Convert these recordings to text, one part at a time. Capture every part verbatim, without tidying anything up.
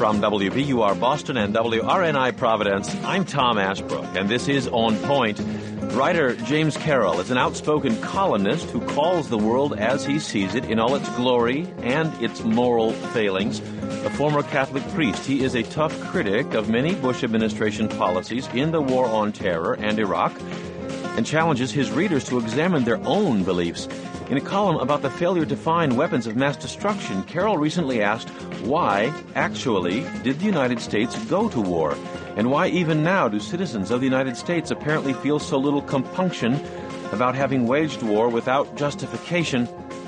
From W B U R Boston and W R N I Providence, I'm Tom Ashbrook, and this is On Point. Writer James Carroll is an outspoken columnist who calls the world as he sees it in all its glory and its moral failings. A former Catholic priest, he is a tough critic of many Bush administration policies in the war on terror and Iraq, and challenges his readers to examine their own beliefs. In a column about the failure to find weapons of mass destruction, Carroll recently asked, why, actually, did the United States go to war? And why even now do citizens of the United States apparently feel so little compunction about having waged war without justification?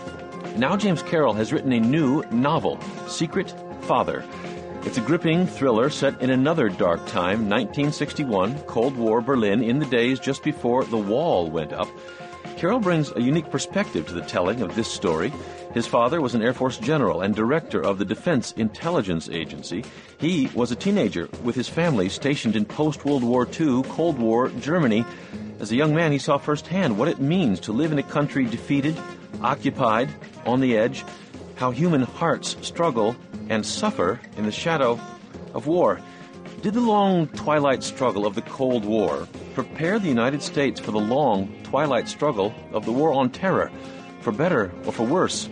Now James Carroll has written a new novel, Secret Father. It's a gripping thriller set in another dark time, nineteen sixty-one, Cold War Berlin, in the days just before the wall went up. Carroll brings a unique perspective to the telling of this story. His father was an Air Force general and director of the Defense Intelligence Agency. He was a teenager with his family stationed in post-World War Two Cold War Germany. As a young man, he saw firsthand what it means to live in a country defeated, occupied, on the edge, how human hearts struggle and suffer in the shadow of war. Did the long twilight struggle of the Cold War prepare the United States for the long twilight struggle of the war on terror, for better or for worse?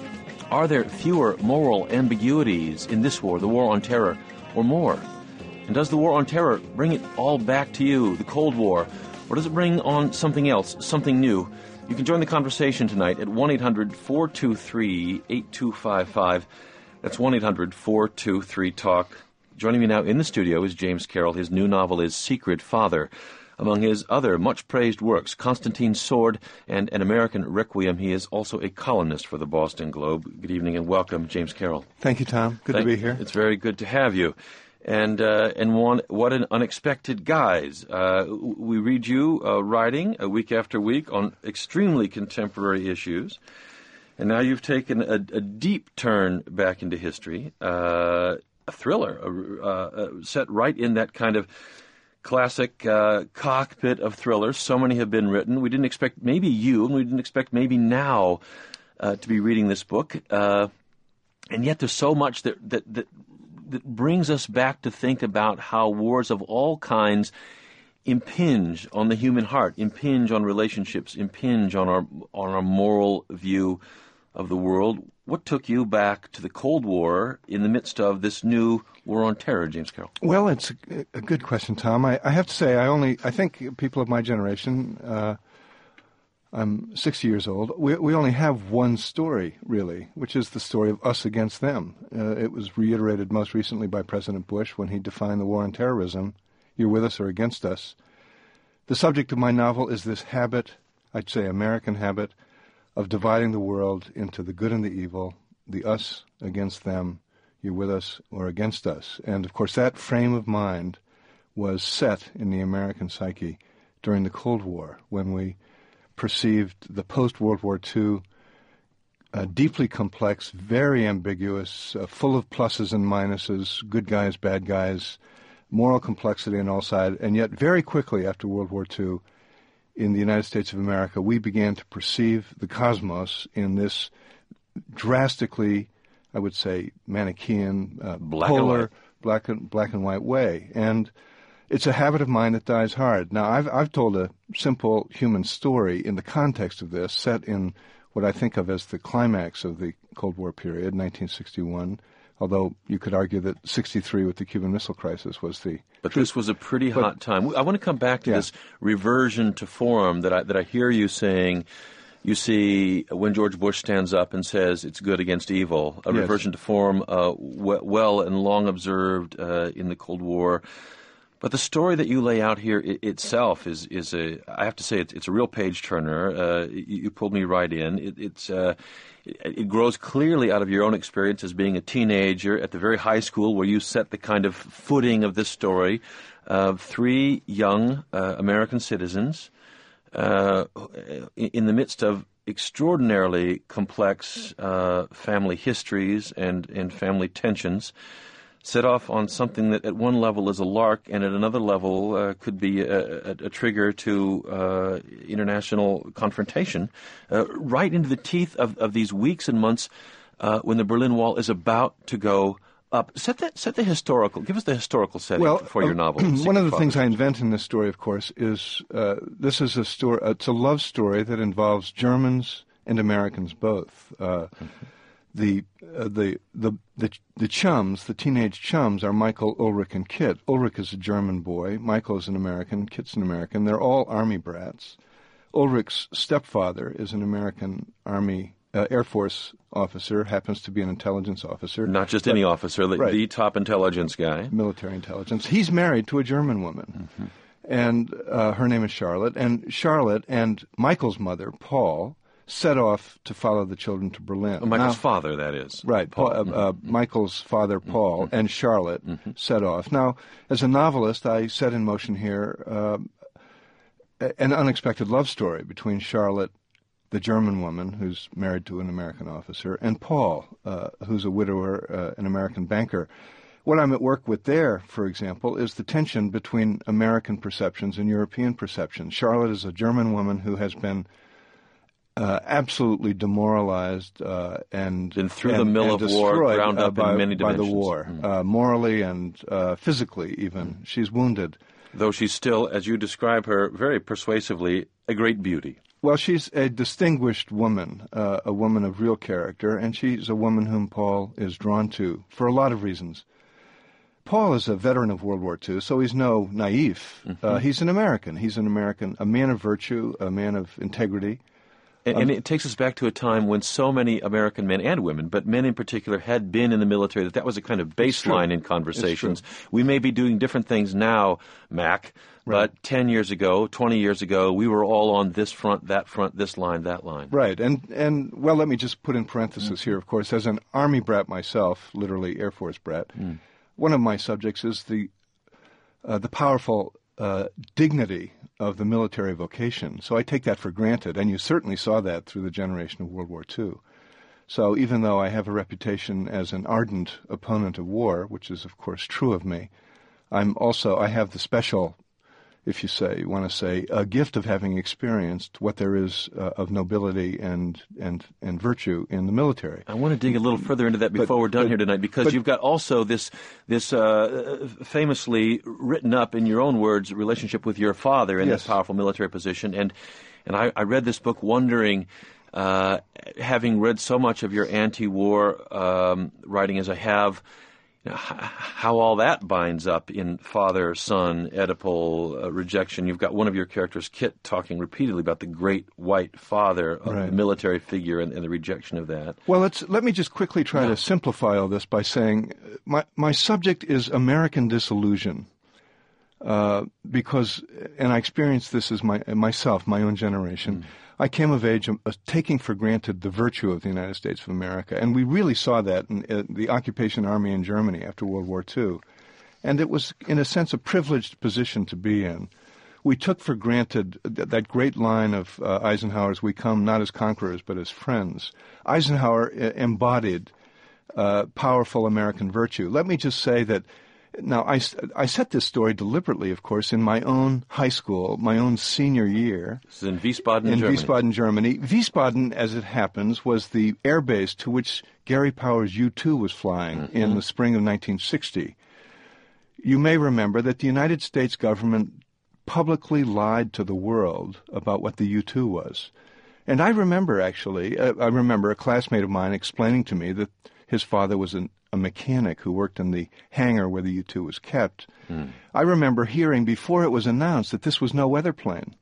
Are there fewer moral ambiguities in this war, the war on terror, or more? And does the war on terror bring it all back to you, the Cold War, or does it bring on something else, something new? You can join the conversation tonight at one eight hundred four two three eight two five five. That's one eight hundred four two three talk. Joining me now in the studio is James Carroll. His new novel is Secret Father. Among his other much-praised works, Constantine's Sword and An American Requiem, he is also a columnist for the Boston Globe. Good evening and welcome, James Carroll. Thank you, Tom. Good Thank, to be here. It's very good to have you. And uh, and one, what an unexpected guise. Uh, we read you uh, writing a week after week on extremely contemporary issues. And now you've taken a, a deep turn back into history, uh, a thriller uh, uh, set right in that kind of classic uh, cockpit of thrillers. So many have been written. We didn't expect maybe you, and we didn't expect maybe now uh, to be reading this book. Uh, and yet there's so much that, that, that, that brings us back to think about how wars of all kinds impinge on the human heart, impinge on relationships, impinge on our on our moral view of the world. What took you back to the Cold War in the midst of this new war on terror, James Carroll? Well, it's a, a good question, Tom. I, I have to say, I only, I think people of my generation, uh, I'm sixty years old, we, we only have one story, really, which is the story of us against them. Uh, it was reiterated most recently by President Bush when he defined the war on terrorism. You're with us or against us. The subject of my novel is this habit, I'd say American habit, of dividing the world into the good and the evil, the us against them, you're with us or against us. And, of course, that frame of mind was set in the American psyche during the Cold War, when we perceived the post-World War Two uh, deeply complex, very ambiguous, uh, full of pluses and minuses, good guys, bad guys, moral complexity on all sides, and yet very quickly after World War Two, in the United States of America, we began to perceive the cosmos in this drastically, I would say, Manichaean, uh, black polar, and black and, black and white way. And it's a habit of mine that dies hard. Now, I've, I've told a simple human story in the context of this, set in what I think of as the climax of the Cold War period, nineteen sixty-one, although you could argue that sixty-three with the Cuban Missile Crisis was the... But this was a pretty but, hot time. I want to come back to yeah. this reversion to form that I, that I hear you saying. You see when George Bush stands up and says it's good against evil, a yes. reversion to form uh, w- well and long observed uh, in the Cold War. But the story that you lay out here I- itself is, is a, I have to say, it's, it's a real page-turner. Uh, you, you pulled me right in. It, it's... Uh, It grows clearly out of your own experience as being a teenager at the very high school where you set the kind of footing of this story of three young uh, American citizens uh, in the midst of extraordinarily complex uh, family histories and, and family tensions, set off on something that at one level is a lark and at another level uh, could be a, a, a trigger to uh, international confrontation, uh, right into the teeth of, of these weeks and months uh, when the Berlin Wall is about to go up. Set that, set the historical. Give us the historical setting well, for your uh, novel. One of the things I invent in this story, of course, is uh, this is a story. It's a love story that involves Germans and Americans both. Uh, mm-hmm. The, uh, the the the the chums, the teenage chums, are Michael, Ulrich, and Kit. Ulrich is a German boy. Michael is an American. Kit's an American. They're all Army brats. Ulrich's stepfather is an American Army uh, Air Force officer, happens to be an intelligence officer. Not just but, any officer, the, right. the top intelligence guy. Military intelligence. He's married to a German woman, mm-hmm. and uh, her name is Charlotte. And Charlotte and Michael's mother, Paul, set off to follow the children to Berlin. Oh, Michael's now, father, that is. Right. Paul, uh, mm-hmm. uh, Michael's father, Paul, mm-hmm. and Charlotte mm-hmm. set off. Now, as a novelist, I set in motion here uh, an unexpected love story between Charlotte, the German woman who's married to an American officer, and Paul, uh, who's a widower, uh, an American banker. What I'm at work with there, for example, is the tension between American perceptions and European perceptions. Charlotte is a German woman who has been uh, absolutely demoralized uh, and been through and, the mill and of war, ground uh, up by, in many by dimensions. the war, mm. uh, morally and uh, physically even. Mm. She's wounded. Though she's still, as you describe her very persuasively, a great beauty. Well, she's a distinguished woman, uh, a woman of real character, and she's a woman whom Paul is drawn to for a lot of reasons. Paul is a veteran of World War Two, so he's no naif. Mm-hmm. Uh, he's an American. He's an American, a man of virtue, a man of integrity. And, um, and it takes us back to a time when so many American men and women, but men in particular, had been in the military, that that was a kind of baseline in conversations. We may be doing different things now, Mac, right. but ten years ago, twenty years ago, we were all on this front, that front, this line, that line. Right. And, and well, let me just put in parenthesis mm-hmm. here, of course, as an Army brat myself, literally Air Force brat, mm. one of my subjects is the, uh, the powerful uh, dignity of the military vocation. So I take that for granted, and you certainly saw that through the generation of World War Two. So even though I have a reputation as an ardent opponent of war, which is of course true of me, I'm also, I have the special, if you say, you want to say, a gift of having experienced what there is uh, of nobility and, and, and virtue in the military. I want to dig a little further into that before but, we're done but, here tonight, because but, you've got also this this uh, famously written up, in your own words, relationship with your father in yes. this powerful military position. And and I, I read this book wondering, uh, having read so much of your anti-war um, writing as I have, you know, how all that binds up in father, son, Oedipal, uh, rejection. You've got one of your characters, Kit, talking repeatedly about the great white father of right. the military figure and, and the rejection of that. Well, let's, let me just quickly try yeah. to simplify all this by saying my, my subject is American disillusion. Uh, because, and I experienced this as my myself, my own generation, mm. I came of age uh, taking for granted the virtue of the United States of America. And we really saw that in, in the occupation army in Germany after World War Two. And it was, in a sense, a privileged position to be in. We took for granted th- that great line of uh, Eisenhower's, we come not as conquerors but as friends. Eisenhower uh, embodied uh, powerful American virtue. Let me just say that Now, I, I set this story deliberately, of course, in my own high school, my own senior year. This is in Wiesbaden, in Germany. Wiesbaden, Germany. Wiesbaden, as it happens, was the air base to which Gary Powers' U two was flying mm-hmm. in the spring of nineteen sixty. You may remember that the United States government publicly lied to the world about what the U two was. And I remember, actually, uh, I remember a classmate of mine explaining to me that his father was an a mechanic who worked in the hangar where the U two was kept. Mm. I remember hearing before it was announced that this was no weather plane.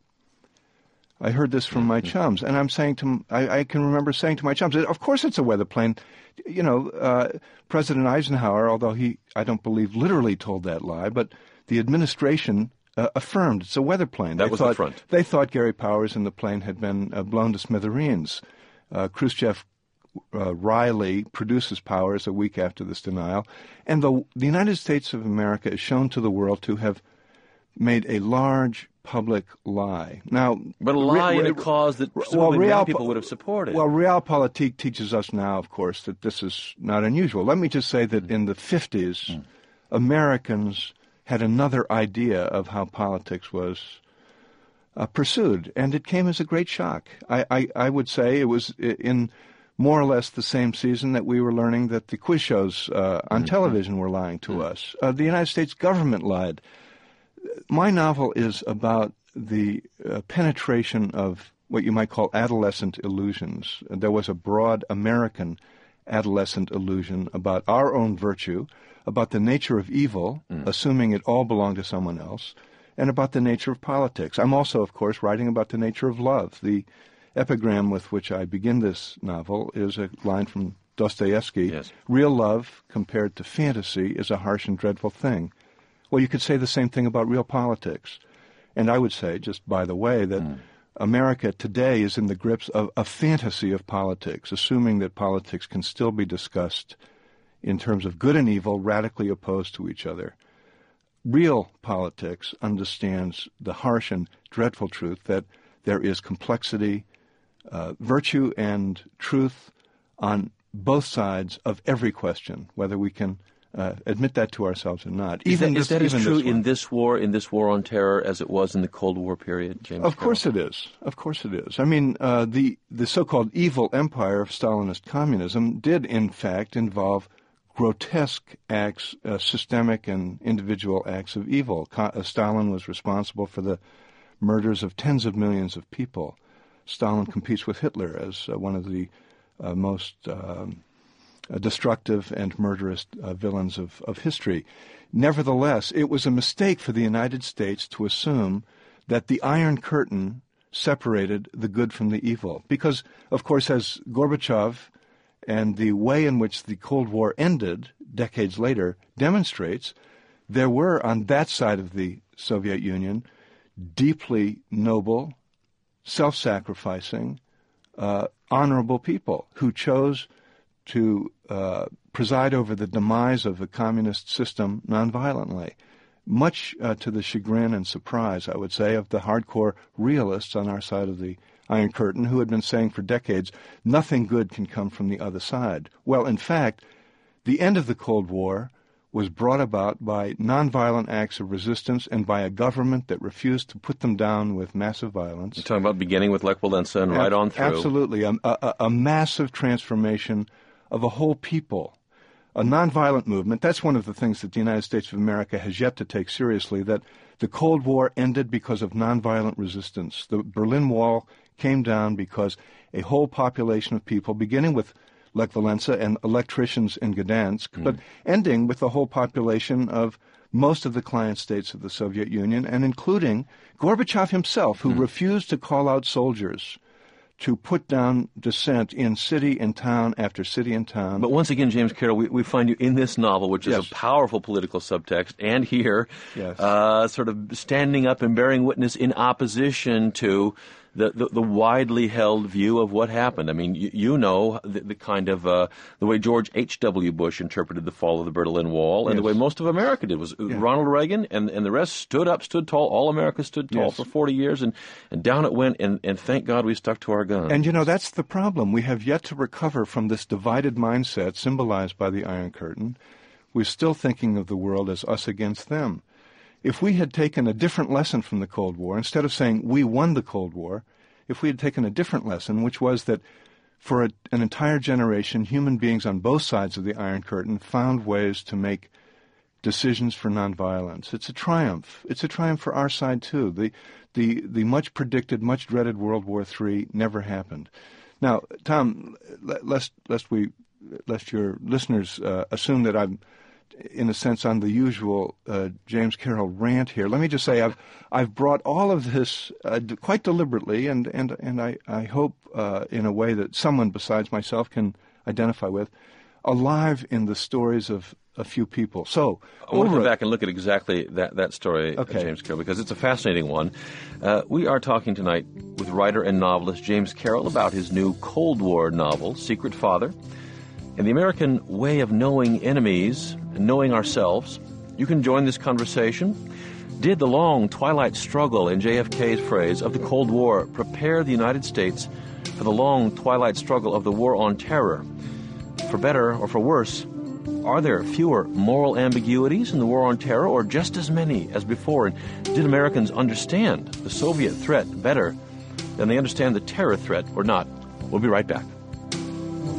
I heard this from my chums, and I'm saying to I, I can remember saying to my chums, "Of course it's a weather plane." You know, uh, President Eisenhower, although he I don't believe literally told that lie, but the administration uh, affirmed it's a weather plane. That they was thought, the front. They thought Gary Powers and the plane had been uh, blown to smithereens. Uh, Khrushchev. Uh, Riley produces Powers a week after this denial, and the, the United States of America is shown to the world to have made a large public lie. Now, but a lie re, in re, a cause that well, many people would have supported. Well, realpolitik teaches us now, of course, that this is not unusual. Let me just say that mm. in the fifties, mm. Americans had another idea of how politics was uh, pursued, and it came as a great shock. I, I, I would say it was in more or less the same season that we were learning that the quiz shows uh, on mm-hmm. television were lying to mm-hmm. us. Uh, the United States government lied. My novel is about the uh, penetration of what you might call adolescent illusions. There was a broad American adolescent illusion about our own virtue, about the nature of evil, mm. assuming it all belonged to someone else, and about the nature of politics. I'm also, of course, writing about the nature of love. The epigram with which I begin this novel is a line from Dostoevsky. Yes. Real love compared to fantasy is a harsh and dreadful thing. Well, you could say the same thing about real politics. And I would say, just by the way, that mm. America today is in the grips of a fantasy of politics, assuming that politics can still be discussed in terms of good and evil, radically opposed to each other. Real politics understands the harsh and dreadful truth that there is complexity, uh, virtue and truth on both sides of every question, whether we can uh, admit that to ourselves or not. Is even that, this, is that even as true this in this war, in this war on terror, as it was in the Cold War period, James? Of Carroll? course it is. Of course it is. I mean, uh, the the so-called evil empire of Stalinist communism did, in fact, involve grotesque acts, uh, systemic and individual acts of evil. Co- uh, Stalin was responsible for the murders of tens of millions of people. Stalin competes with Hitler as uh, one of the uh, most um, uh, destructive and murderous uh, villains of, of history. Nevertheless, it was a mistake for the United States to assume that the Iron Curtain separated the good from the evil. Because, of course, as Gorbachev and the way in which the Cold War ended decades later demonstrates, there were on that side of the Soviet Union deeply noble, self-sacrificing, uh, honorable people who chose to uh, preside over the demise of the communist system nonviolently, much uh, to the chagrin and surprise, I would say, of the hardcore realists on our side of the Iron Curtain, who had been saying for decades, nothing good can come from the other side. Well, in fact, the end of the Cold War was brought about by nonviolent acts of resistance and by a government that refused to put them down with massive violence. You're talking about beginning with Lech Walesa and right on through. Absolutely. A, a, a massive transformation of a whole people. A nonviolent movement. That's one of the things that the United States of America has yet to take seriously, that the Cold War ended because of nonviolent resistance. The Berlin Wall came down because a whole population of people, beginning with Lech Walesa and electricians in Gdansk, mm. but ending with the whole population of most of the client states of the Soviet Union, and including Gorbachev himself, who mm. refused to call out soldiers to put down dissent in city and town after city and town. But once again, James Carroll, we, we find you in this novel, which is yes. a powerful political subtext, and here, yes. uh, sort of standing up and bearing witness in opposition to the, the, the widely held view of what happened. I mean, you, you know the, the kind of, uh, the way George H W. Bush interpreted the fall of the Berlin Wall, and yes. the way most of America did was yeah. Ronald Reagan and, and the rest stood up, stood tall. All America stood tall yes. for forty years, and, and down it went, and, and thank God we stuck to our guns. And, you know, that's the problem. We have yet to recover from this divided mindset symbolized by the Iron Curtain. We're still thinking of the world as us against them. If we had taken a different lesson from the Cold War, instead of saying we won the Cold War, if we had taken a different lesson, which was that for a, an entire generation, human beings on both sides of the Iron Curtain found ways to make decisions for nonviolence. It's a triumph. It's a triumph for our side, too. The, the, the much-predicted, much-dreaded World War Three never happened. Now, Tom, lest, lest, we, lest your listeners uh, assume that I'm, in a sense, on the usual uh, James Carroll rant here, let me just say I've I've brought all of this uh, d- quite deliberately, and and and I I hope uh, in a way that someone besides myself can identify with, alive in the stories of a few people. So I want to go back and look at exactly that that story, okay. James Carroll, because it's a fascinating one. Uh, we are talking tonight with writer and novelist James Carroll about his new Cold War novel, Secret Father. In the American way of knowing enemies and knowing ourselves, you can join this conversation. Did the long twilight struggle, in J F K's phrase, of the Cold War prepare the United States for the long twilight struggle of the war on terror? For better or for worse, are there fewer moral ambiguities in the war on terror, or just as many as before? And did Americans understand the Soviet threat better than they understand the terror threat, or not? We'll be right back.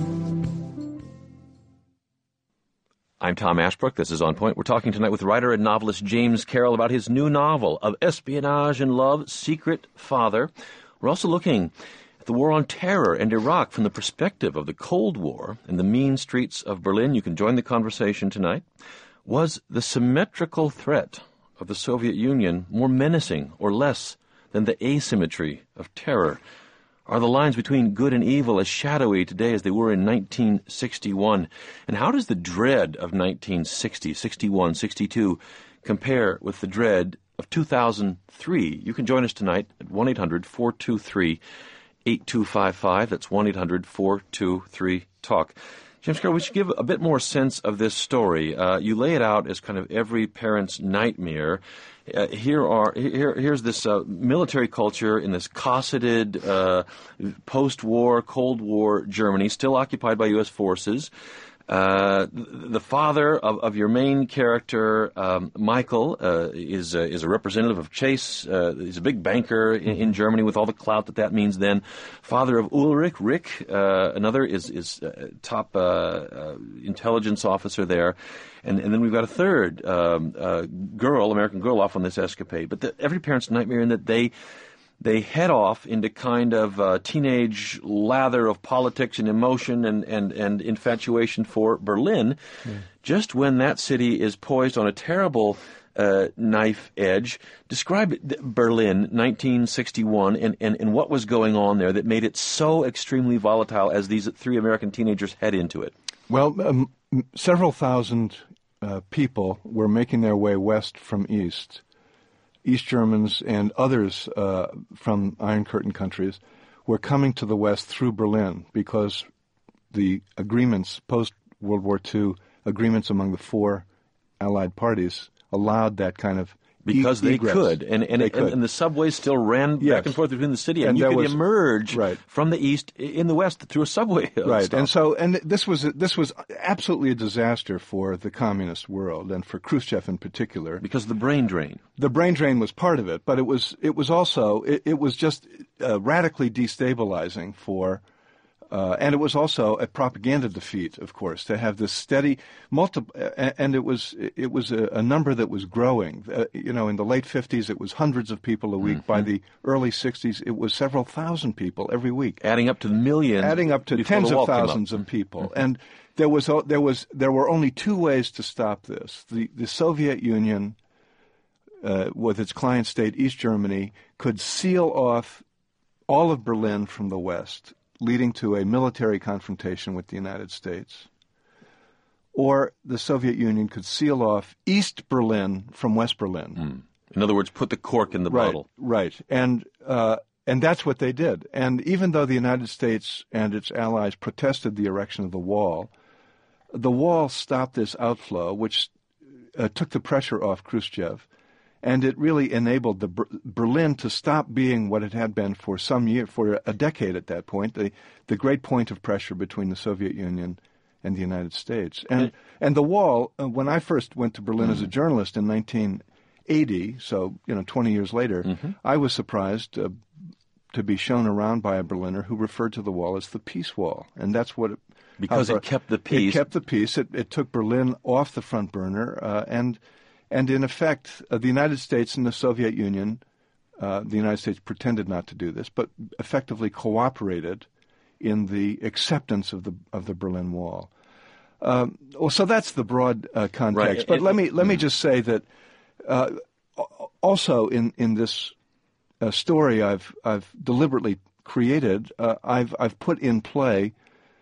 I'm Tom Ashbrook. This is On Point. We're talking tonight with writer and novelist James Carroll about his new novel of espionage and love, Secret Father. We're also looking at the war on terror and Iraq from the perspective of the Cold War and the mean streets of Berlin. You can join the conversation tonight. Was the symmetrical threat of the Soviet Union more menacing or less than the asymmetry of terror? Are the lines between good and evil as shadowy today as they were in nineteen sixty-one? And how does the dread of nineteen sixty, sixty-one, sixty-two compare with the dread of two thousand three? You can join us tonight at one eight hundred four two three eight two five five. That's one eight hundred four two three talk. James Carroll, we should give a bit more sense of this story. Uh, you lay it out as kind of every parent's nightmare. Uh, here are here here's this uh, military culture in this cosseted uh, post-war Cold War Germany, still occupied by U S forces. Uh, the father of, of your main character, um, Michael, uh, is uh, is a representative of Chase. Uh, he's a big banker in, in Germany with all the clout that that means. Then, father of Ulrich, Rick, uh, another is is uh, top uh, uh, intelligence officer there, and and then we've got a third um, uh, girl, American girl, off on this escapade. But the, every parent's nightmare in that they. They head off into kind of uh, teenage lather of politics and emotion and, and, and infatuation for Berlin, yeah. Just when that city is poised on a terrible uh, knife edge. Describe Berlin, nineteen sixty-one, and, and, and what was going on there that made it so extremely volatile as these three American teenagers head into it. Well, um, several thousand uh, people were making their way west from east. East Germans and others uh, from Iron Curtain countries were coming to the West through Berlin because the agreements, post-World War Two agreements among the four Allied parties, allowed that kind of Because e- they egress. could, and and, they and, could. and the subways still ran yes. back and forth between the city, and, and you could was, emerge right. from the east in the west through a subway. Right, stop. and so and this was this was absolutely a disaster for the communist world and for Khrushchev in particular, because of the brain drain. The brain drain was part of it, but it was it was also it, it was just uh, radically destabilizing for. Uh, and it was also a propaganda defeat, of course, to have this steady multi- and it was it was a, a number that was growing. Uh, you know, in the late fifties, it was hundreds of people a week. Mm-hmm. By the early sixties, it was several thousand people every week, adding up to millions, adding up to tens of thousands of people. Mm-hmm. And there was there was there were only two ways to stop this. The the Soviet Union, uh, with its client state East Germany, could seal off all of Berlin from the West, leading to a military confrontation with the United States. Or the Soviet Union could seal off East Berlin from West Berlin. Mm. In other words, put the cork in the right, bottle. Right, and uh, and that's what they did. And even though the United States and its allies protested the erection of the wall, the wall stopped this outflow, which uh, took the pressure off Khrushchev. And it really enabled the Ber- Berlin to stop being what it had been for some year, for a decade at that point, the the great point of pressure between the Soviet Union and the United States. And and, and the wall, uh, when I first went to Berlin mm-hmm. as a journalist in nineteen eighty, so you know twenty years later, mm-hmm. I was surprised uh, to be shown around by a Berliner who referred to the wall as the peace wall, and that's what it, because it kept the peace. It kept the peace. It, it took Berlin off the front burner, uh, and. And in effect, uh, the United States and the Soviet Union, uh, the United States pretended not to do this, but effectively cooperated in the acceptance of the of the Berlin Wall. Um, well, so that's the broad uh, context. Right. But it, let me it, let mm. me just say that uh, also in in this uh, story I've I've deliberately created, uh, I've I've put in play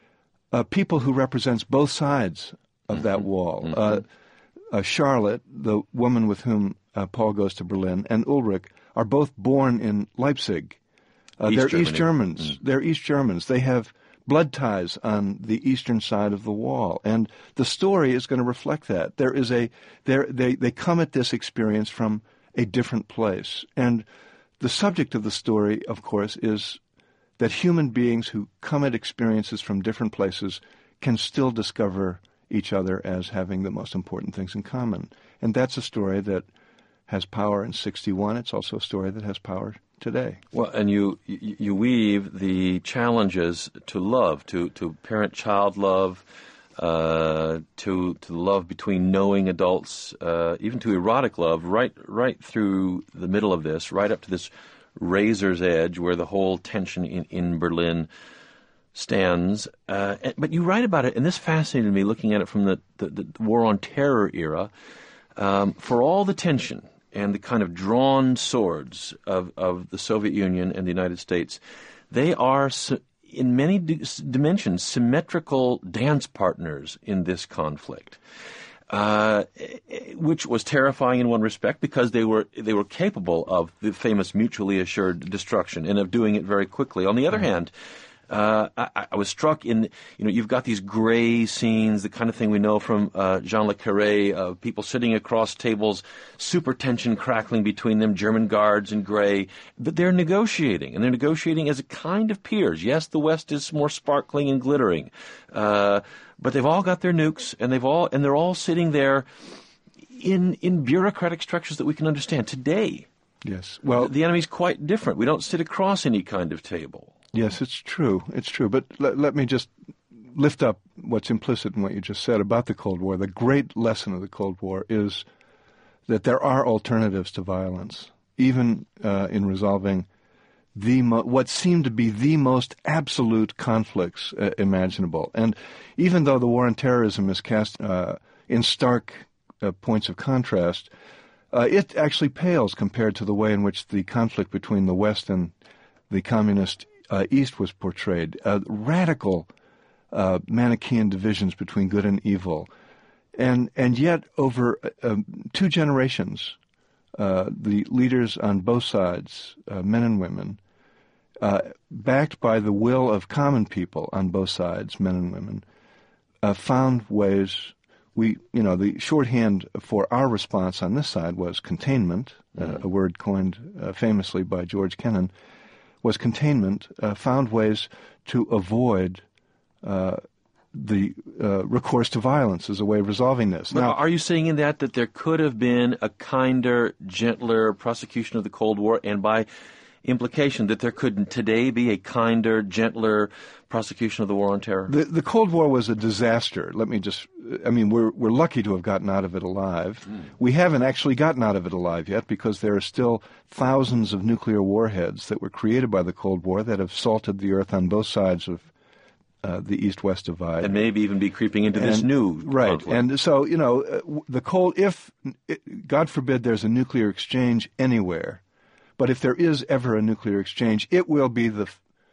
uh, people who represents both sides of mm-hmm. that wall. Mm-hmm. Uh, Uh, Charlotte, the woman with whom uh, Paul goes to Berlin, and Ulrich are both born in Leipzig. Uh, East they're Germany. East Germans. Mm. They're East Germans. They have blood ties on the eastern side of the wall, and the story is going to reflect that. There is a they they come at this experience from a different place, and the subject of the story, of course, is that human beings who come at experiences from different places can still discover each other as having the most important things in common. And that's a story that has power in sixty-one. It's also a story that has power today. Well, and you you weave the challenges to love, to, to parent-child love, uh, to to love between knowing adults, uh, even to erotic love, right right through the middle of this, right up to this razor's edge where the whole tension in, in Berlin stands. Uh, and, but you write about it, and this fascinated me looking at it from the, the, the War on Terror era. Um, for all the tension and the kind of drawn swords of, of the Soviet Union and the United States, they are, in many d- dimensions, symmetrical dance partners in this conflict, uh, which was terrifying in one respect because they were they were capable of the famous mutually assured destruction and of doing it very quickly. On the other mm-hmm. hand, Uh, I, I was struck in, you know, you've got these gray scenes, the kind of thing we know from uh, Jean Le Carré, of uh, people sitting across tables, super tension crackling between them, German guards in gray. But they're negotiating, and they're negotiating as a kind of peers. Yes, the West is more sparkling and glittering, uh, but they've all got their nukes, and they've all, and they're all sitting there in in bureaucratic structures that we can understand today. Yes, well, the enemy's quite different. We don't sit across any kind of table. Yes, it's true. It's true. But let, let me just lift up what's implicit in what you just said about the Cold War. The great lesson of the Cold War is that there are alternatives to violence, even uh, in resolving the mo- what seemed to be the most absolute conflicts uh, imaginable. And even though the war on terrorism is cast uh, in stark uh, points of contrast, uh, it actually pales compared to the way in which the conflict between the West and the communist Uh, East was portrayed. Uh, radical uh, Manichaean divisions between good and evil. And and yet, over uh, um, two generations, uh, the leaders on both sides, uh, men and women, uh, backed by the will of common people on both sides, men and women, uh, found ways. We, you know, the shorthand for our response on this side was containment, mm-hmm. uh, a word coined uh, famously by George Kennan, was containment, uh, found ways to avoid uh, the uh, recourse to violence as a way of resolving this. But now, are you saying in that that there could have been a kinder, gentler prosecution of the Cold War, and by implication that there could today be a kinder, gentler prosecution of the War on Terror? The, the Cold War was a disaster. Let me just, I mean, we're we're lucky to have gotten out of it alive. Mm. We haven't actually gotten out of it alive yet because there are still thousands of nuclear warheads that were created by the Cold War that have salted the earth on both sides of uh, the East-West divide. And maybe even be creeping into and, this new Right. conflict. And so, you know, uh, the cold, if, it, God forbid there's a nuclear exchange anywhere, but if there is ever a nuclear exchange, it will be the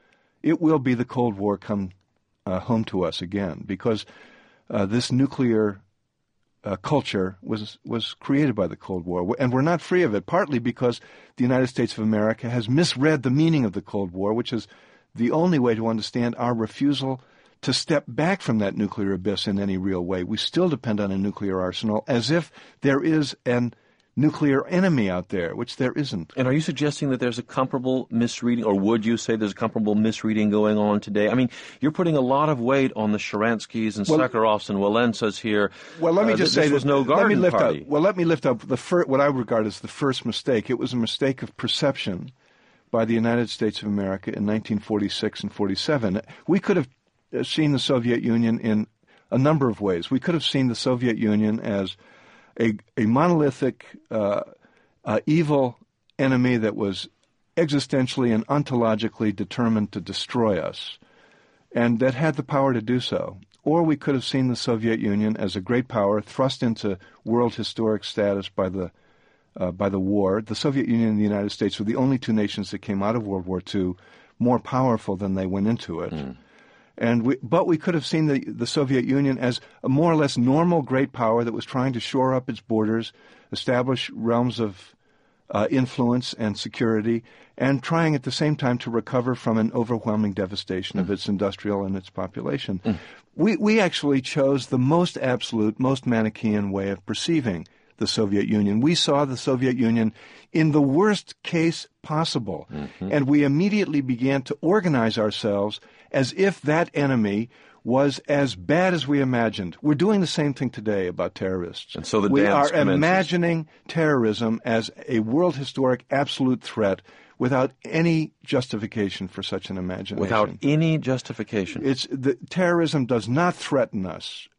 it will be the Cold War come uh, home to us again, because uh, this nuclear uh, culture was was created by the Cold War, and we're not free of it. Partly because the United States of America has misread the meaning of the Cold War, which is the only way to understand our refusal to step back from that nuclear abyss in any real way. We still depend on a nuclear arsenal as if there is an nuclear enemy out there, which there isn't. And are you suggesting that there's a comparable misreading, or would you say there's a comparable misreading going on today? I mean, you're putting a lot of weight on the Sharansky's and well, Sakharovs and Walensas here. Well, let me uh, just this say was that, no garden let me lift party. Up, well, let me lift up the fir- what I regard as the first mistake. It was a mistake of perception by the United States of America in nineteen forty-six and forty-seven. We could have seen the Soviet Union in a number of ways. We could have seen the Soviet Union as A, a monolithic, uh, uh, evil enemy that was existentially and ontologically determined to destroy us, and that had the power to do so. Or we could have seen the Soviet Union as a great power thrust into world historic status by the uh, by the war. The Soviet Union and the United States were the only two nations that came out of World War Two more powerful than they went into it. Mm. And we, but we could have seen the, the Soviet Union as a more or less normal great power that was trying to shore up its borders, establish realms of uh, influence and security, and trying at the same time to recover from an overwhelming devastation mm. of its industrial and its population. Mm. We, we actually chose the most absolute, most Manichaean way of perceiving the Soviet Union. We saw the Soviet Union in the worst case possible, mm-hmm. and we immediately began to organize ourselves as if that enemy was as bad as we imagined. We're doing the same thing today about terrorists. And so the we dance are commences. Imagining terrorism as a world historic absolute threat without any justification for such an imagination. Without any justification. It's the terrorism does not threaten us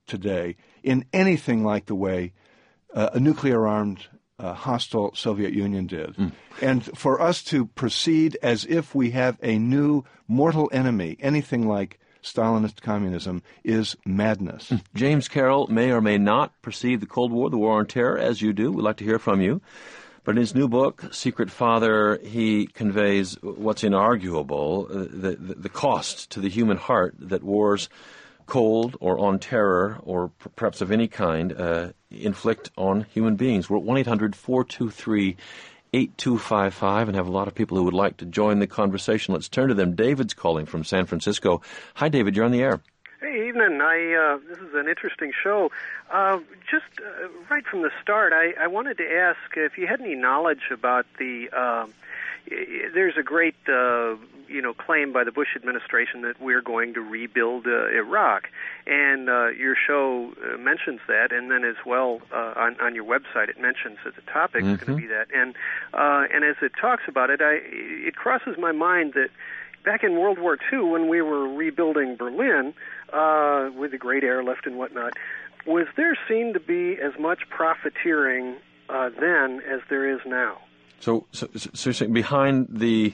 today in anything like the way uh, a nuclear-armed uh, hostile Soviet Union did. Mm. And for us to proceed as if we have a new mortal enemy, anything like Stalinist communism, is madness. Mm. James Carroll may or may not perceive the Cold War, the War on Terror, as you do. We'd like to hear from you. But in his new book, Secret Father, he conveys what's inarguable, uh, the, the, the cost to the human heart that wars, cold or on terror or p- perhaps of any kind, uh, inflict on human beings. We're at one eight hundred four two three eight two five five and have a lot of people who would like to join the conversation. Let's turn to them. David's calling from San Francisco. Hi, David. You're on the air. Hey, evening. I uh, this is an interesting show. Uh, just uh, right from the start, I, I wanted to ask if you had any knowledge about the. Uh, there's a great, uh, you know, claim by the Bush administration that we're going to rebuild uh, Iraq, and uh, your show uh, mentions that, and then as well uh, on on your website it mentions that the topic is Mm-hmm. going to be that, and uh, and as it talks about it, I it crosses my mind that back in World War Two, when we were rebuilding Berlin, uh, with the great airlift and whatnot, was there seen to be as much profiteering uh, then as there is now? So, so, so you're saying behind the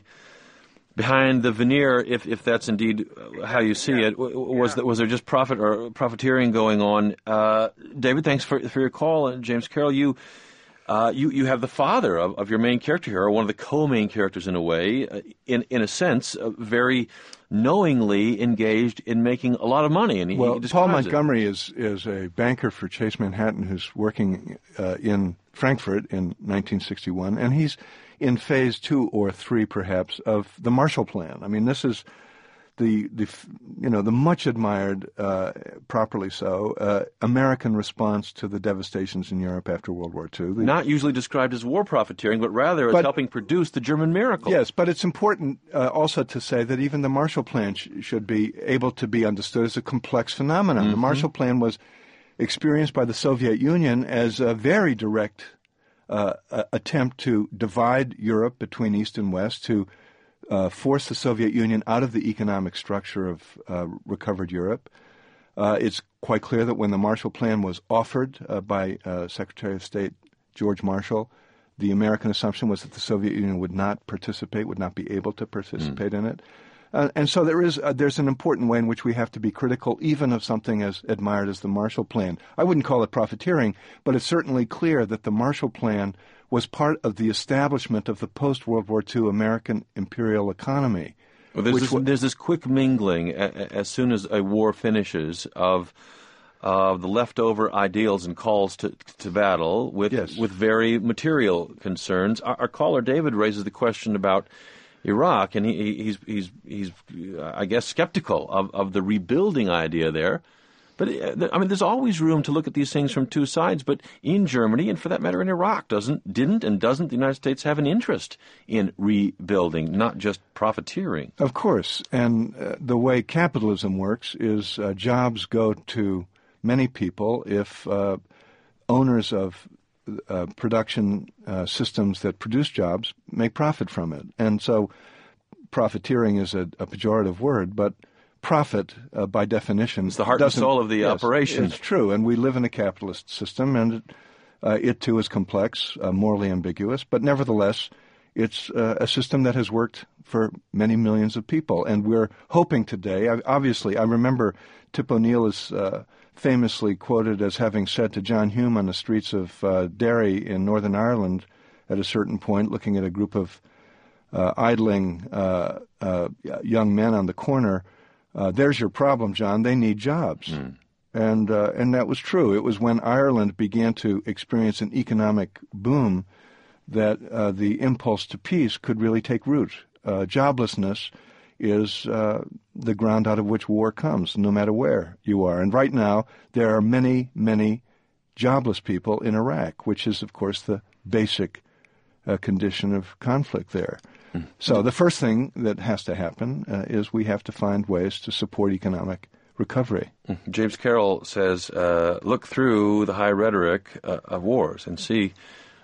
behind the veneer, if if that's indeed how you see Yeah. it, was Yeah. that was there just profit or profiteering going on? Uh, David, thanks for for your call. And James Carroll, you. Uh, you you have the father of, of your main character here, or one of the co-main characters in a way, uh, in in a sense, uh, very knowingly engaged in making a lot of money. And he, well, he Paul describes Montgomery is is a banker for Chase Manhattan who's working uh, in Frankfurt in nineteen sixty-one, and he's in phase two or three, perhaps, of the Marshall Plan. I mean, this is the the you know the much admired, uh, properly so, uh, American response to the devastations in Europe after World War Two. The, not usually described as war profiteering, but rather as But- helping produce the German miracle. Yes, but it's important uh, also to say that even the Marshall Plan sh- should be able to be understood as a complex phenomenon. Mm-hmm. The Marshall Plan was experienced by the Soviet Union as a very direct uh, a- attempt to divide Europe between East and West, to uh, force the Soviet Union out of the economic structure of uh, recovered Europe. Uh, it's quite clear that when the Marshall Plan was offered uh, by uh, Secretary of State George Marshall, the American assumption was that the Soviet Union would not participate, would not be able to participate mm. in it. Uh, and so there is uh, there's an important way in which we have to be critical even of something as admired as the Marshall Plan. I wouldn't call it profiteering, but it's certainly clear that the Marshall Plan was part of the establishment of the post-World War Two American imperial economy. Well, there's, this, w- there's this quick mingling a, a, as soon as a war finishes of uh, the leftover ideals and calls to, to battle with yes. with very material concerns. Our, our caller David raises the question about Iraq, and he, he's he's he's uh, I guess skeptical of, of the rebuilding idea there. But uh, I mean, there's always room to look at these things from two sides. But in Germany, and for that matter in Iraq, doesn't didn't and doesn't the United States have an interest in rebuilding, not just profiteering? Of course, and uh, the way capitalism works is uh, jobs go to many people if uh, owners of uh, production uh, systems that produce jobs make profit from it. And so profiteering is a, a pejorative word, but profit, uh, by definition, it's the heart and soul of the yes, operation. It's true, and we live in a capitalist system, and it, uh, it too is complex, uh, morally ambiguous, but nevertheless, it's uh, a system that has worked for many millions of people, and we're hoping today, obviously, I remember Tip O'Neill is uh, famously quoted as having said to John Hume on the streets of uh, Derry in Northern Ireland at a certain point, looking at a group of uh, idling uh, uh, young men on the corner, uh, there's your problem, John, they need jobs. Mm. And uh, and that was true. It was when Ireland began to experience an economic boom that uh, the impulse to peace could really take root. Uh, joblessness is uh, the ground out of which war comes, no matter where you are. And right now, there are many, many jobless people in Iraq, which is, of course, the basic uh, condition of conflict there. Mm. So the first thing that has to happen uh, is we have to find ways to support economic recovery. James Carroll says, uh, look through the high rhetoric uh, of wars and see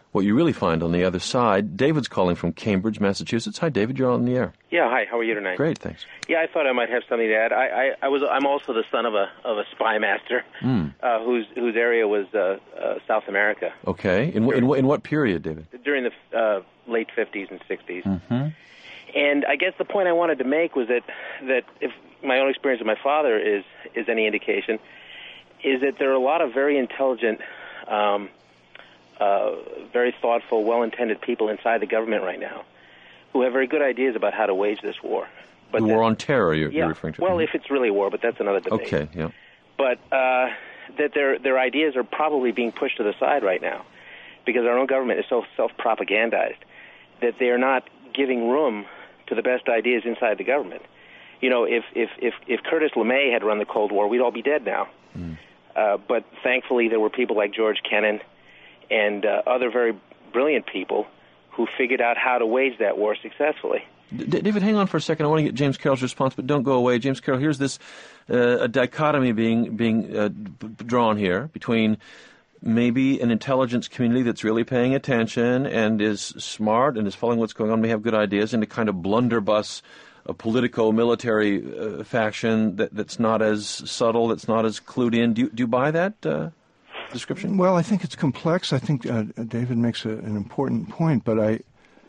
what you really find on the other side. David's calling from Cambridge, Massachusetts. Hi, David. You're on the air. Yeah, hi. How are you tonight? Great, thanks. Yeah, I thought I might have something to add. I, I, I was, I'm also the son of a of a spy master, Mm. uh, whose whose area was uh, uh, South America. Okay. In, in, in what period, David? During the uh, late fifties and sixties. Mm-hmm. And I guess the point I wanted to make was that that if my own experience with my father is is any indication, is that there are a lot of very intelligent, um, uh, very thoughtful, well-intended people inside the government right now who have very good ideas about how to wage this war. But the that, war on terror you're, yeah, you're referring to. Well, if it's really a war, but that's another debate. Okay, yeah. But uh, that their their ideas are probably being pushed to the side right now because our own government is so self-propagandized that they are not giving room to the best ideas inside the government. You know, if if if, if Curtis LeMay had run the Cold War, we'd all be dead now. Mm. Uh, but thankfully, there were people like George Kennan and uh, other very brilliant people who figured out how to wage that war successfully. D- David, hang on for a second. I want to get James Carroll's response, but don't go away. James Carroll, here's this uh, a dichotomy being being uh, b- drawn here between maybe an intelligence community that's really paying attention and is smart and is following what's going on, may have good ideas, and a kind of blunderbuss, a politico-military uh, faction that, that's not as subtle, that's not as clued in. Do you, do you buy that uh, description? Well, I think it's complex. I think uh, David makes a, an important point, but I,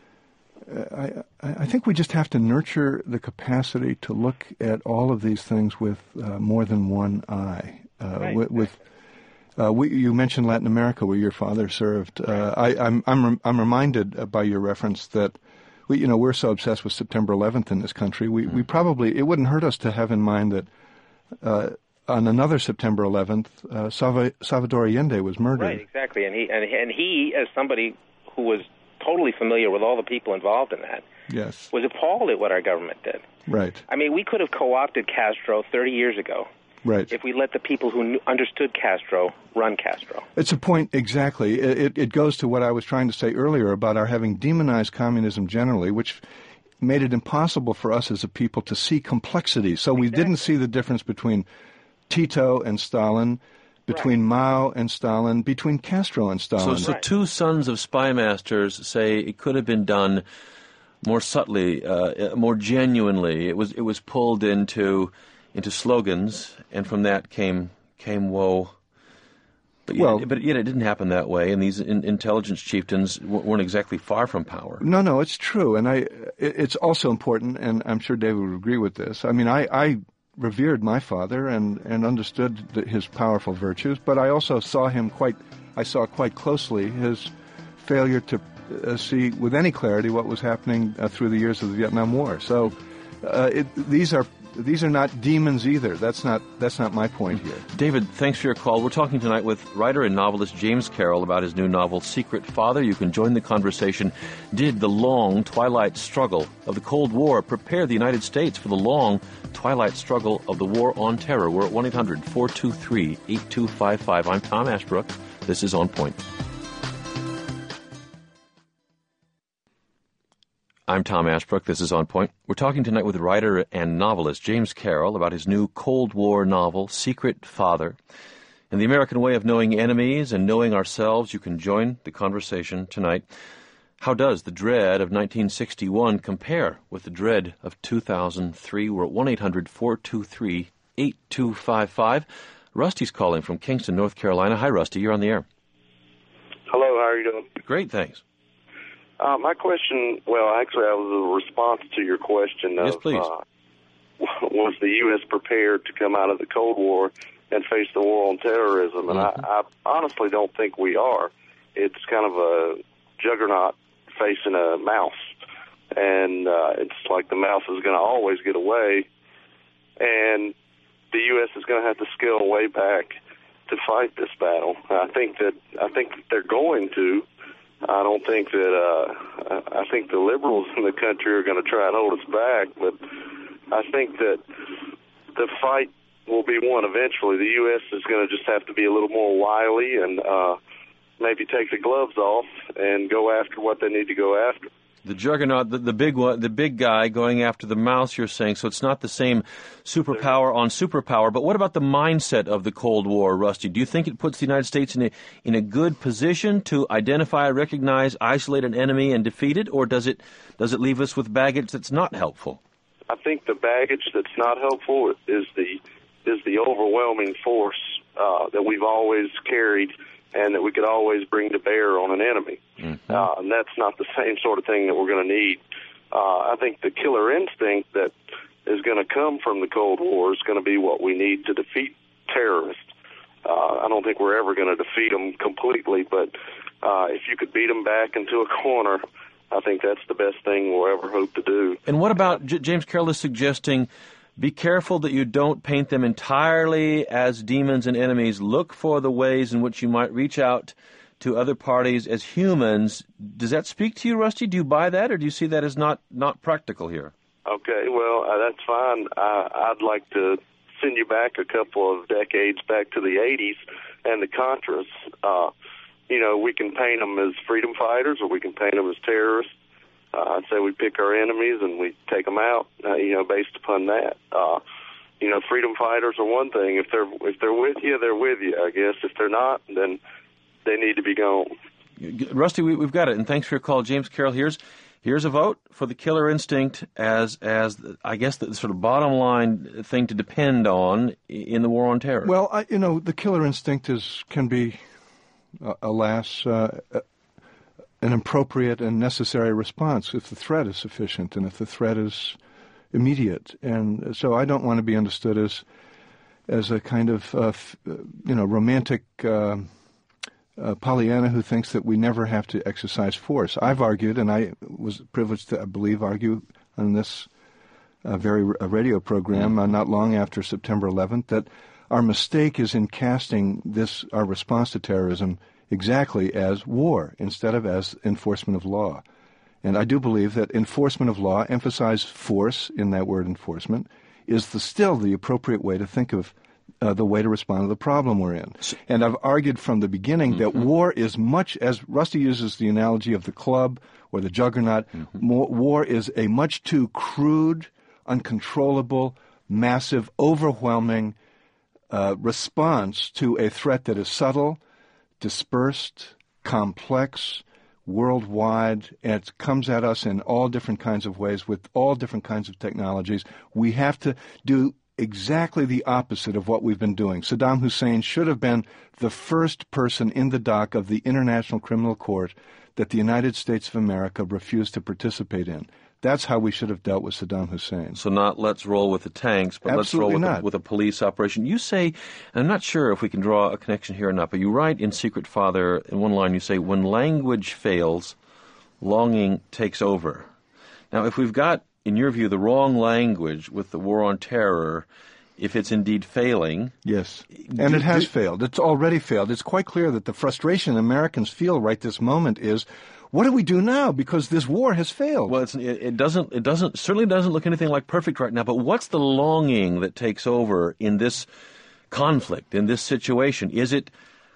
uh, I, I think we just have to nurture the capacity to look at all of these things with uh, more than one eye. Uh, right. with, with uh, we, you mentioned Latin America, where your father served. Uh, I, I'm I'm I'm reminded by your reference that we, you know, we're so obsessed with September eleventh in this country. We mm. we probably it wouldn't hurt us to have in mind that uh, on another September eleventh, uh, Salva, Salvador Allende was murdered. Right, exactly, and he and, and he, as somebody who was totally familiar with all the people involved in that, yes, was appalled at what our government did. Right. I mean, we could have co-opted Castro thirty years ago. Right. If we let the people who knew, understood Castro run Castro. It's a point, exactly. It, it, it goes to what I was trying to say earlier about our having demonized communism generally, which made it impossible for us as a people to see complexity. So we Exactly. didn't see the difference between Tito and Stalin, between right. Mao and Stalin, between Castro and Stalin. So, so Right. two sons of spy masters say it could have been done more subtly, uh, more genuinely. It was it was pulled into into slogans, and from that came came woe. But yet, Well- but yet it didn't happen that way, and these in, intelligence chieftains w- weren't exactly far from power. No, no, it's true. And I, it, it's also important, and I'm sure David would agree with this. I mean, I, I revered my father and, and understood the, his powerful virtues, but I also saw him quite, I saw quite closely his failure to uh, see with any clarity what was happening uh, through the years of the Vietnam War. So uh, it, these are these are not demons either. That's not that's not my point here. David, thanks for your call. We're talking tonight with writer and novelist James Carroll about his new novel, Secret Father. You can join the conversation. Did the long twilight struggle of the Cold War prepare the United States for the long twilight struggle of the War on Terror? We're at one eight hundred four two three eight two five five. I'm Tom Ashbrook. This is On Point. I'm Tom Ashbrook. This is On Point. We're talking tonight with writer and novelist James Carroll about his new Cold War novel, Secret Father. In the American way of knowing enemies and knowing ourselves, you can join the conversation tonight. How does the dread of nineteen sixty-one compare with the dread of two thousand three? We're at one eight hundred four two three eight two five five. Rusty's calling from Kingston, North Carolina. Hi, Rusty. You're on the air. Hello, how are you doing? Great, thanks. Uh, my question, well, actually, I was a response to your question of, Yes, please. Uh, was the U S prepared to come out of the Cold War and face the war on terrorism? And Mm-hmm. I, I honestly don't think we are. It's kind of a juggernaut facing a mouse. And uh, it's like the mouse is going to always get away. And the U S is going to have to scale way back to fight this battle. I think that I think that they're going to. I don't think that, uh, I think the liberals in the country are going to try and hold us back, but I think that the fight will be won eventually. The U S is going to just have to be a little more wily and uh, maybe take the gloves off and go after what they need to go after. The juggernaut, the, the big one, the big guy going after the mouse, you're saying, so it's not the same superpower on superpower. But what about the mindset of the Cold War, Rusty? Do you think it puts the United States in a, in a good position to identify, recognize, isolate an enemy and defeat it, or does it does it leave us with baggage that's not helpful? I think the baggage that's not helpful is the is the overwhelming force uh, that we've always carried and that we could always bring to bear on an enemy. Mm-hmm. Uh, and that's not the same sort of thing that we're going to need. Uh, I think the killer instinct that is going to come from the Cold War is going to be what we need to defeat terrorists. Uh, I don't think we're ever going to defeat them completely, but uh, if you could beat them back into a corner, I think that's the best thing we'll ever hope to do. And what about, J- James Carroll is suggesting, be careful that you don't paint them entirely as demons and enemies. Look for the ways in which you might reach out to other parties as humans. Does that speak to you, Rusty? Do you buy that, or do you see that as not, not practical here? Okay, well, uh, that's fine. I, I'd like to send you back a couple of decades, back to the eighties and the Contras. Uh, you know, we can paint them as freedom fighters or we can paint them as terrorists. Uh, I'd say we pick our enemies and we take them out, uh, you know, based upon that. Uh, you know, freedom fighters are one thing. If they're if they're with you, they're with you, I guess. If they're not, then they need to be gone. Rusty, we, we've got it, and thanks for your call. James Carroll, here's here's a vote for the killer instinct as, as I guess, the sort of bottom line thing to depend on in the war on terror. Well, I, you know, the killer instinct is can be, uh, alas, uh, an appropriate and necessary response if the threat is sufficient and if the threat is immediate. And so I don't want to be understood as as a kind of, uh, f- you know, romantic uh, uh, Pollyanna who thinks that we never have to exercise force. I've argued, and I was privileged to, I believe, argue on this uh, very r- radio program uh, not long after September eleventh, that our mistake is in casting this, our response to terrorism, exactly as war instead of as enforcement of law. And I do believe that enforcement of law, emphasize force in that word enforcement, is the, still the appropriate way to think of uh, the way to respond to the problem we're in. And I've argued from the beginning mm-hmm. that war is much, as Rusty uses the analogy of the club or the juggernaut, mm-hmm. more, war is a much too crude, uncontrollable, massive, overwhelming uh, response to a threat that is subtle, dispersed, complex, worldwide, and it comes at us in all different kinds of ways with all different kinds of technologies. We have to do exactly the opposite of what we've been doing. Saddam Hussein should have been the first person in the dock of the International Criminal Court that the United States of America refused to participate in. That's how we should have dealt with Saddam Hussein. So not let's roll with the tanks, but Absolutely let's roll with not. a, with a police operation. You say, and I'm not sure if we can draw a connection here or not, but you write in Secret Father, in one line you say, when language fails, longing takes over. Now, if we've got, in your view, the wrong language with the war on terror, if it's indeed failing... Yes, and do, it has do, failed. It's already failed. It's quite clear that the frustration Americans feel right this moment is, what do we do now? Because this war has failed. Well, it's, it, it doesn't. It doesn't. Certainly doesn't look anything like perfect right now. But what's the longing that takes over in this conflict, in this situation? Is it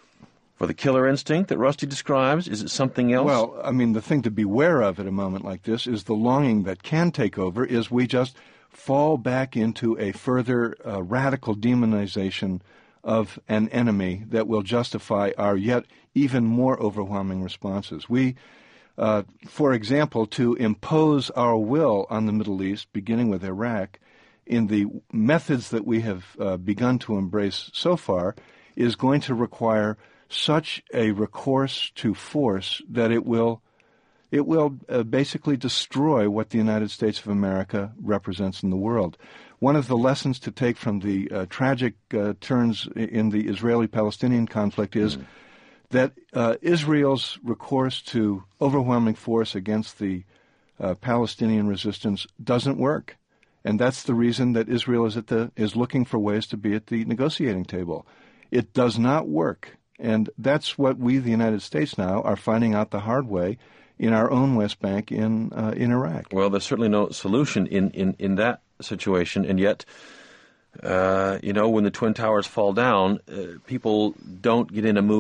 for the killer instinct that Rusty describes? Is it something else? Well, I mean, the thing to beware of at a moment like this is the longing that can take over. Is we just fall back into a further uh, radical demonization of an enemy that will justify our yet even more overwhelming responses. We. Uh, for example, to impose our will on the Middle East, beginning with Iraq, in the methods that we have uh, begun to embrace so far, is going to require such a recourse to force that it will it will uh, basically destroy what the United States of America represents in the world. One of the lessons to take from the uh, tragic uh, turns in the Israeli-Palestinian conflict is mm. that uh, Israel's recourse to overwhelming force against the uh, Palestinian resistance doesn't work. And that's the reason that Israel is at the is looking for ways to be at the negotiating table. It does not work. And that's what we, the United States, now are finding out the hard way in our own West Bank in uh, in Iraq. Well, there's certainly no solution in, in, in that situation, and yet... Uh, you know, when the Twin Towers fall down, uh, people don't get in a mood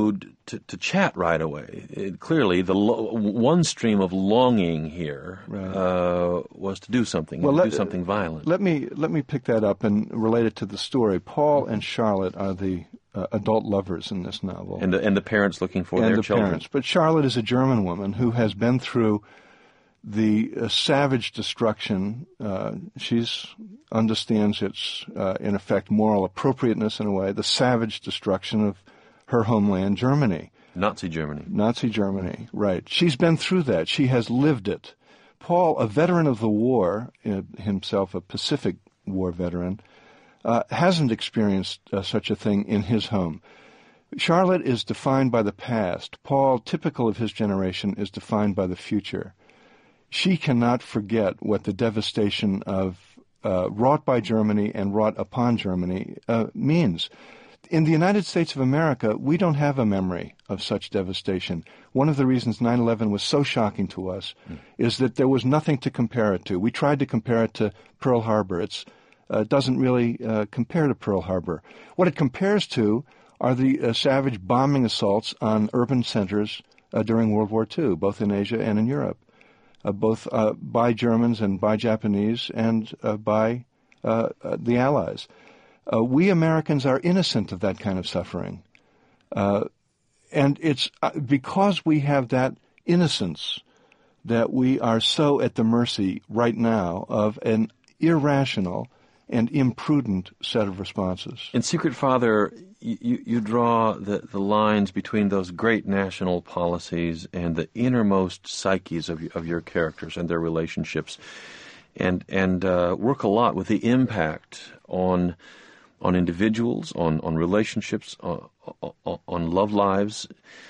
to, to chat right away. It, clearly, the lo- one stream of longing here right. uh, was to do something, well, to let, do something violent. Let me let me pick that up and relate it to the story. Paul and Charlotte are the uh, adult lovers in this novel, and the, and the parents looking for and their the children. Parents. But Charlotte is a German woman who has been through the uh, savage destruction. Uh, she's understands its uh, in effect moral appropriateness in a way. The savage destruction of her homeland, Germany. Nazi Germany. Nazi Germany, right. She's been through that. She has lived it. Paul, a veteran of the war, uh, himself a Pacific War veteran, uh, hasn't experienced uh, such a thing in his home. Charlotte is defined by the past. Paul, typical of his generation, is defined by the future. She cannot forget what the devastation of uh, wrought by Germany and wrought upon Germany uh, means. In the United States of America, we don't have a memory of such devastation. One of the reasons nine eleven was so shocking to us mm. is that there was nothing to compare it to. We tried to compare it to Pearl Harbor. It uh, doesn't really uh, compare to Pearl Harbor. What it compares to are the uh, savage bombing assaults on urban centers uh, during World War Two, both in Asia and in Europe, uh, both uh, by Germans and by Japanese and uh, by uh, uh, the Allies. Uh, we Americans are innocent of that kind of suffering. Uh, and it's uh, because we have that innocence that we are so at the mercy right now of an irrational and imprudent set of responses. In Secret Father, you, you draw the, the lines between those great national policies and the innermost psyches of, of your characters and their relationships, and, and uh, work a lot with the impact on on individuals, on, on relationships, on, on, on love lives,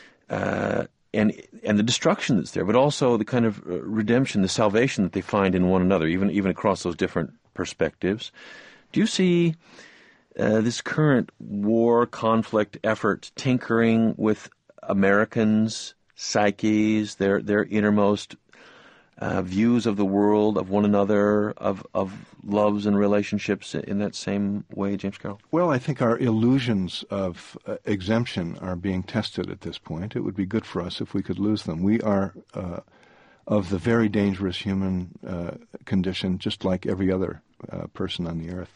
uh, and and the destruction that's there, but also the kind of uh, redemption, the salvation that they find in one another, even even across those different perspectives. Do you see uh, this current war, conflict effort tinkering with Americans' psyches, their their innermost uh, views of the world, of one another, of of loves and relationships in that same way, James Carroll? Well, I think our illusions of uh, exemption are being tested at this point. It would be good for us if we could lose them. We are uh, of the very dangerous human uh, condition, just like every other uh, person on the earth.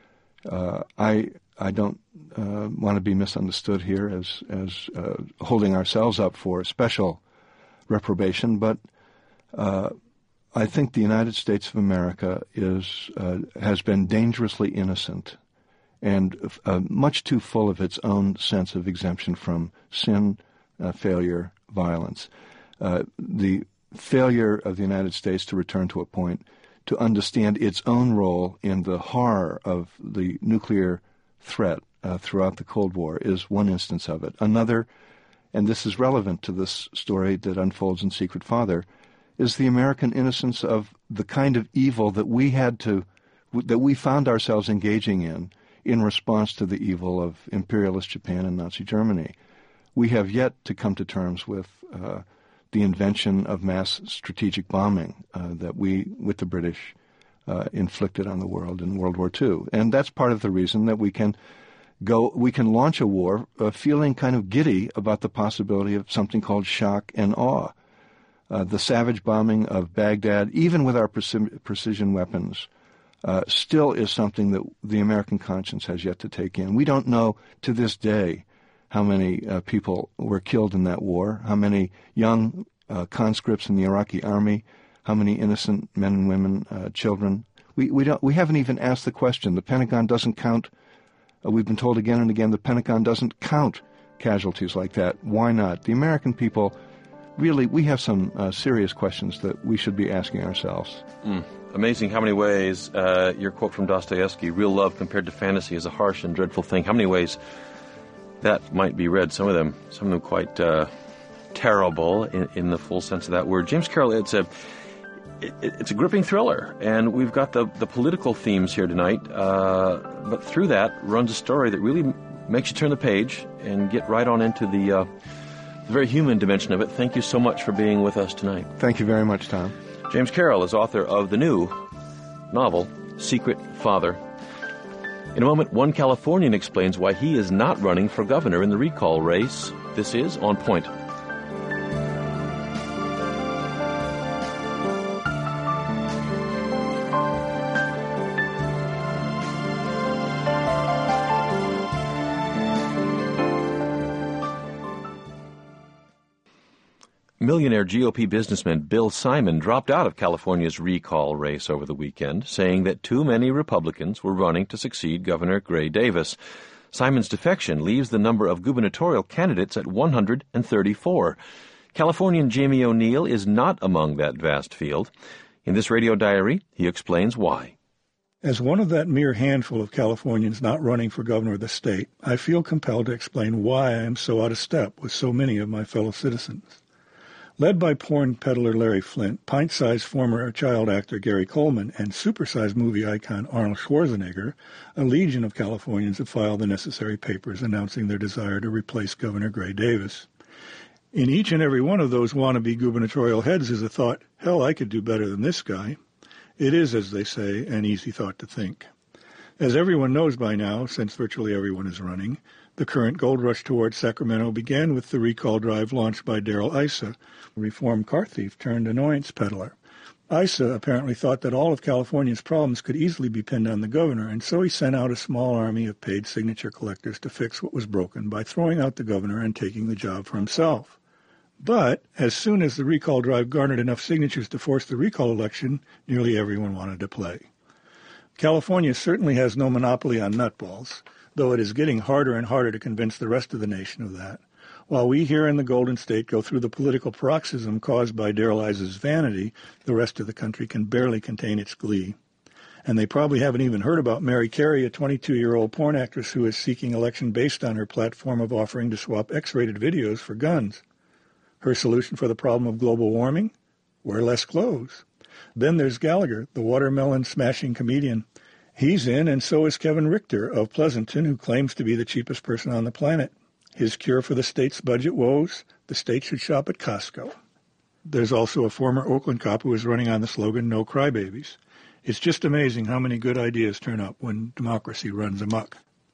Uh, I I don't uh, want to be misunderstood here as as uh, holding ourselves up for special reprobation, but uh, I think the United States of America is uh, has been dangerously innocent and uh, much too full of its own sense of exemption from sin, uh, failure, violence. Uh, the failure of the United States to return to a point to understand its own role in the horror of the nuclear threat uh, throughout the Cold War is one instance of it. Another, and this is relevant to this story that unfolds in Secret Father, is the American innocence of the kind of evil that we had to, that we found ourselves engaging in in response to the evil of imperialist Japan and Nazi Germany. We have yet to come to terms with uh, the invention of mass strategic bombing uh, that we, with the British, uh, inflicted on the world in World War Two. And that's part of the reason that we can go, we can launch a war uh, feeling kind of giddy about the possibility of something called shock and awe. Uh, the savage bombing of Baghdad, even with our preci- precision weapons, uh, still is something that the American conscience has yet to take in. We don't know to this day how many uh, people were killed in that war, how many young uh, conscripts in the Iraqi army, how many innocent men and women, uh, children. We we don't we haven't even asked the question. The Pentagon doesn't count. Uh, we've been told again and again the Pentagon doesn't count casualties like that. Why not? The American people, really, we have some uh, serious questions that we should be asking ourselves. Mm. Amazing how many ways uh, your quote from Dostoevsky, real love compared to fantasy is a harsh and dreadful thing. How many ways that might be read, some of them some of them quite uh, terrible in, in the full sense of that word. James Carroll, it's a it, it's a gripping thriller, and we've got the, the political themes here tonight, uh, but through that runs a story that really makes you turn the page and get right on into the, uh, the very human dimension of it. Thank you so much for being with us tonight. Thank you very much, Tom. James Carroll is author of the new novel, Secret Father. In a moment, one Californian explains why he is not running for governor in the recall race. This is On Point. Millionaire G O P businessman Bill Simon dropped out of California's recall race over the weekend, saying that too many Republicans were running to succeed Governor Gray Davis. Simon's defection leaves the number of gubernatorial candidates at one hundred thirty-four. Californian Jamie O'Neill is not among that vast field. In this radio diary, he explains why. As one of that mere handful of Californians not running for governor of the state, I feel compelled to explain why I am so out of step with so many of my fellow citizens. Led by porn peddler Larry Flint, pint-sized former child actor Gary Coleman, and supersized movie icon Arnold Schwarzenegger, a legion of Californians have filed the necessary papers announcing their desire to replace Governor Gray Davis. In each and every one of those wannabe gubernatorial heads is a thought, hell, I could do better than this guy. It is, as they say, an easy thought to think. As everyone knows by now, since virtually everyone is running, the current gold rush towards Sacramento began with the recall drive launched by Darrell Issa, a reformed car thief turned annoyance peddler. Issa apparently thought that all of California's problems could easily be pinned on the governor, and so he sent out a small army of paid signature collectors to fix what was broken by throwing out the governor and taking the job for himself. But as soon as the recall drive garnered enough signatures to force the recall election, nearly everyone wanted to play. California certainly has no monopoly on nutballs, though it is getting harder and harder to convince the rest of the nation of that. While we here in the Golden State go through the political paroxysm caused by Darrell Issa's vanity, the rest of the country can barely contain its glee. And they probably haven't even heard about Mary Carey, a twenty-two-year-old porn actress who is seeking election based on her platform of offering to swap X-rated videos for guns. Her solution for the problem of global warming? Wear less clothes. Then there's Gallagher, the watermelon-smashing comedian. He's in, and so is Kevin Richter of Pleasanton, who claims to be the cheapest person on the planet. His cure for the state's budget woes? The state should shop at Costco. There's also a former Oakland cop who is running on the slogan, No Crybabies. It's just amazing how many good ideas turn up when democracy runs amok.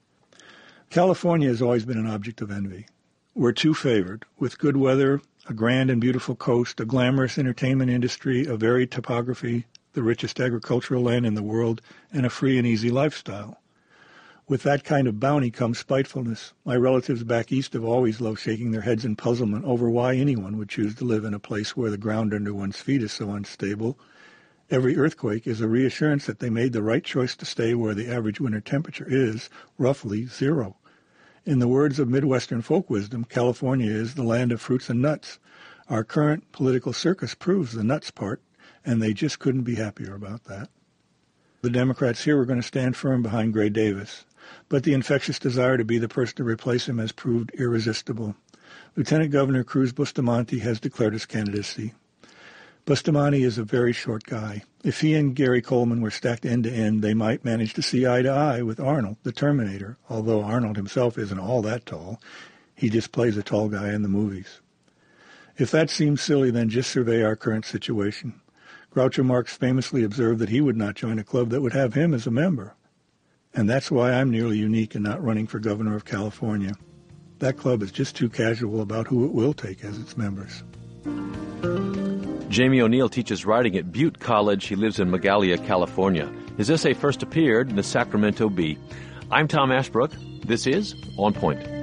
California has always been an object of envy. We're too favored, with good weather, a grand and beautiful coast, a glamorous entertainment industry, a varied topography, the richest agricultural land in the world, and a free and easy lifestyle. With that kind of bounty comes spitefulness. My relatives back east have always loved shaking their heads in puzzlement over why anyone would choose to live in a place where the ground under one's feet is so unstable. Every earthquake is a reassurance that they made the right choice to stay where the average winter temperature is, roughly, zero. In the words of Midwestern folk wisdom, California is the land of fruits and nuts. Our current political circus proves the nuts part, and they just couldn't be happier about that. The Democrats here were going to stand firm behind Gray Davis, but the infectious desire to be the person to replace him has proved irresistible. Lieutenant Governor Cruz Bustamante has declared his candidacy. Bustamante is a very short guy. If he and Gary Coleman were stacked end to end, they might manage to see eye to eye with Arnold, the Terminator, although Arnold himself isn't all that tall. He just plays a tall guy in the movies. If that seems silly, then just survey our current situation. Groucho Marx famously observed that he would not join a club that would have him as a member. And that's why I'm nearly unique in not running for governor of California. That club is just too casual about who it will take as its members. Jamie O'Neill teaches writing at Butte College. He lives in Magalia, California. His essay first appeared in the Sacramento Bee. I'm Tom Ashbrook. This is On Point.